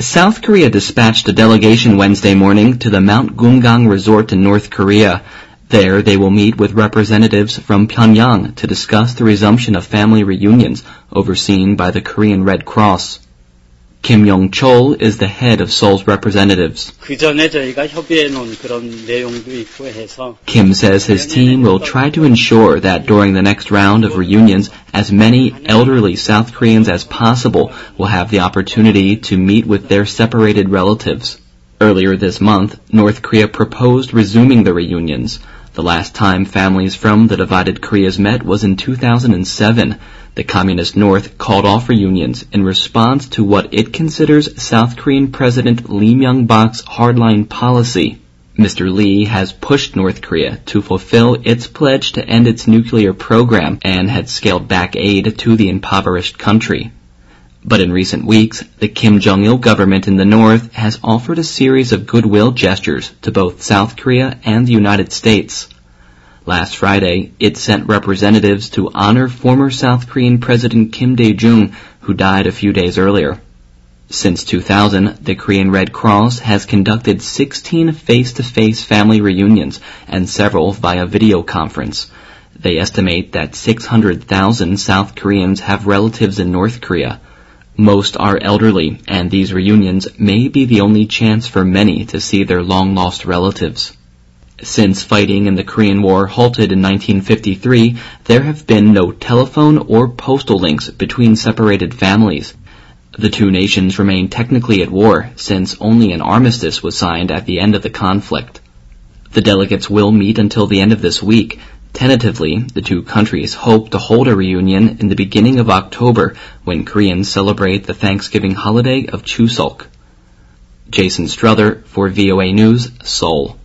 South Korea dispatched a delegation Wednesday morning to the Mount Gumgang Resort in North Korea. There, they will meet with representatives from Pyongyang to discuss the resumption of family reunions overseen by the Korean Red Cross. Kim Yong-chol is the head of Seoul's representatives. Kim says his team will try to ensure that during the next round of reunions, as many elderly South Koreans as possible will have the opportunity to meet with their separated relatives. Earlier this month, North Korea proposed resuming the reunions. The last time families from the divided Koreas met was in 2007. The Communist North called off reunions in response to what it considers South Korean President Lee Myung-bak's hardline policy. Mr. Lee has pushed North Korea to fulfill its pledge to end its nuclear program and had scaled back aid to the impoverished country. But in recent weeks, the Kim Jong-il government in the North has offered a series of goodwill gestures to both South Korea and the United States. Last Friday, it sent representatives to honor former South Korean President Kim Dae-jung, who died a few days earlier. Since 2000, the Korean Red Cross has conducted 16 face-to-face family reunions and several via video conference. They estimate that 600,000 South Koreans have relatives in North Korea. Most are elderly, and these reunions may be the only chance for many to see their long-lost relatives. Since fighting in the Korean War halted in 1953, there have been no telephone or postal links between separated families. The two nations remain technically at war, since only an armistice was signed at the end of the conflict. The delegates will meet until the end of this week. Tentatively, the two countries hope to hold a reunion in the beginning of October, when Koreans celebrate the Thanksgiving holiday of Chuseok. Jason Struther for VOA News, Seoul.